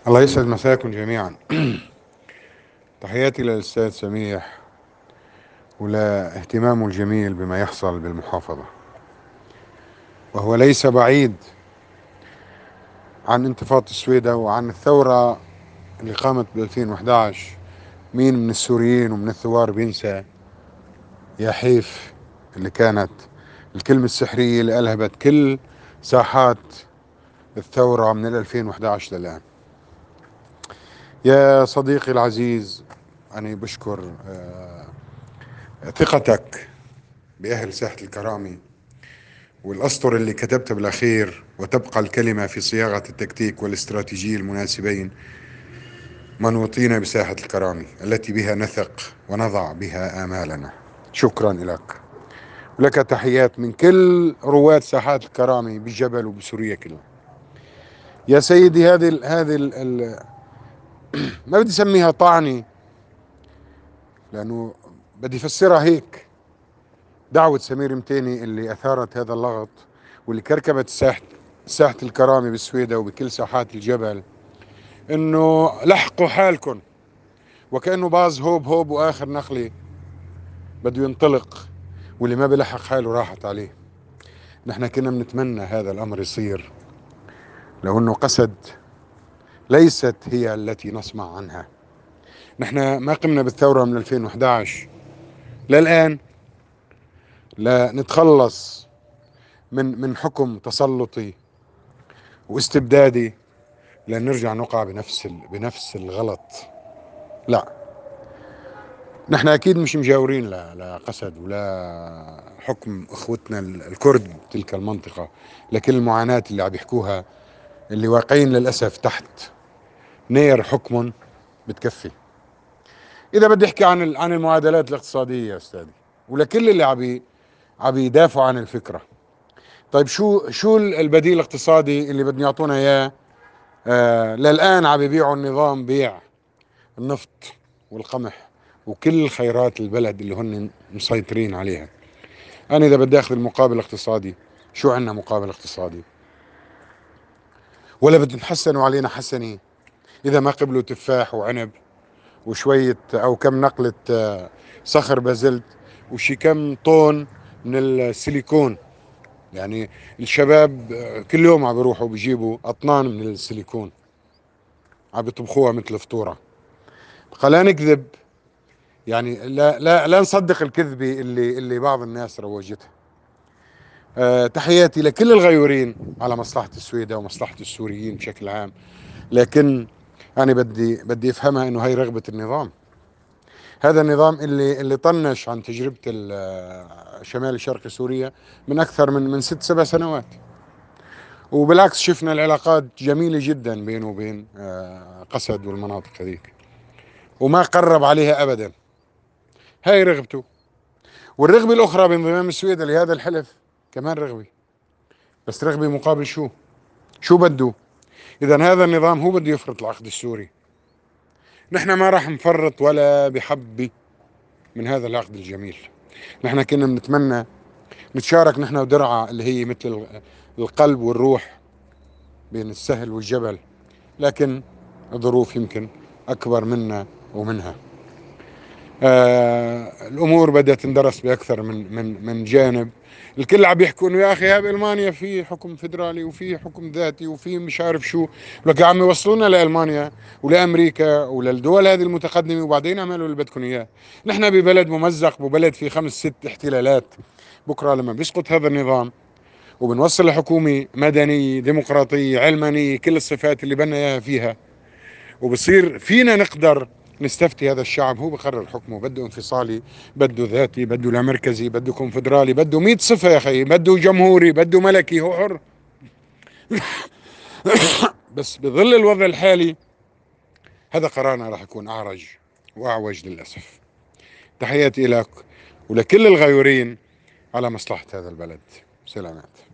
الله يسعد مساكم جميعا. تحياتي للأستاذ سميح ولاهتمامه الجميل بما يحصل بالمحافظة، وهو ليس بعيد عن انتفاضة السويدة وعن الثورة اللي قامت ب 2011. مين من السوريين ومن الثوار بينسى يا حيف اللي كانت الكلمة السحرية اللي ألهبت كل ساحات الثورة من 2011 للآن. يا صديقي العزيز، أنا بشكر ثقتك بأهل ساحة الكرامة والأسطر اللي كتبته بالأخير: وتبقى الكلمة في صياغة التكتيك والاستراتيجية المناسبين منوطين بساحة الكرامة التي بها نثق ونضع بها آمالنا. شكرا لك، ولك تحيات من كل رواد ساحات الكرامة بالجبل وبسوريا كلها. يا سيدي، ما بدي اسميها طعنة، لأنه بدي أفسرها هيك: دعوة سمير متيني اللي أثارت هذا اللغط واللي كركبت ساحة الكرامة بالسويدة وبكل ساحات الجبل، إنه لحقوا حالكم، وكأنه باز هوب هوب وآخر نخلة بده ينطلق، واللي ما بلحق حاله راحت عليه. نحن كنا بنتمنى هذا الأمر يصير، لو إنه قسد ليست هي التي نسمع عنها. نحن ما قمنا بالثورة من 2011 للآن لا نتخلص من حكم تسلطي واستبدادي، لن نرجع نقع بنفس الغلط. لا، نحن اكيد مش مجاورين لا قسد ولا حكم اخوتنا الكرد بتلك المنطقة، لكن المعاناة اللي عم يحكوها اللي واقعين للاسف تحت نير حكم بتكفي. اذا بدي احكي عن المعادلات الاقتصادية يا استاذي، ولكل اللي عم يدافعوا عن الفكرة، طيب شو البديل الاقتصادي اللي بدهم يعطونا اياه؟ للآن عم يبيعوا النظام بيع النفط والقمح وكل خيرات البلد اللي هن مسيطرين عليها. أنا إذا بدي أخذ المقابل الاقتصادي، شو عنا مقابل اقتصادي؟ ولا بدهم يحسنوا علينا حسنة إذا ما قبلوا تفاح وعنب وشوية أو كم نقلة صخر بازلت وشي كم طن من السيليكون. يعني الشباب كل يوم عم بيروحوا بيجيبوا أطنان من السيليكون عم بيطبخوها مثل فطورة. خلينا نكذب، يعني لا نصدق الكذبة اللي بعض الناس روجتها. تحياتي لكل الغيورين على مصلحة السويدة ومصلحة السوريين بشكل عام، لكن أنا بدي أفهمها إنه هي رغبة النظام. هذا النظام اللي طنش عن تجربة شمال شرق سوريا من أكثر من 6 7 سنوات، وبالعكس شفنا العلاقات جميلة جدا بينه وبين قسد والمناطق هذيك، وما قرب عليها أبدا. هاي رغبته. والرغبة الأخرى بانضمام السويد لهذا الحلف كمان رغبة، بس رغبة مقابل شو بده؟ إذا هذا النظام هو بده يفرض العقد السوري، نحن ما راح نفرط ولا بحبة من هذا العقد الجميل. نحن كنا بنتمنى نتشارك نحن ودرعا اللي هي مثل القلب والروح بين السهل والجبل، لكن الظروف يمكن أكبر منا ومنها. الامور بدات تندرس باكثر من جانب. الكل عم يحكوا انه يا اخي هاي بالمانيا في حكم فيدرالي وفي حكم ذاتي وفي مش عارف شو، لك يا عم يوصلونا لالمانيا ولامريكا وللدول هذه المتقدمه وبعدين اعملوا اللي بدكم اياه. نحن ببلد ممزق، ببلد في 5 6 احتلالات. بكره لما بيسقط هذا النظام وبنوصل لحكومه مدنيه ديمقراطيه علمانيه كل الصفات اللي بدنا اياها فيها، وبصير فينا نقدر نستفتي هذا الشعب. هو بقرر حكمه، بده انفصالي، بده ذاتي، بده لا مركزي، بده كونفدرالي، بده 100 صفة يا أخي، بده جمهوري، بده ملكي، هو حر. بس بظل الوضع الحالي هذا قرارنا راح يكون أعرج وأعوج للأسف. تحياتي لك ولكل الغيورين على مصلحة هذا البلد. سلامات.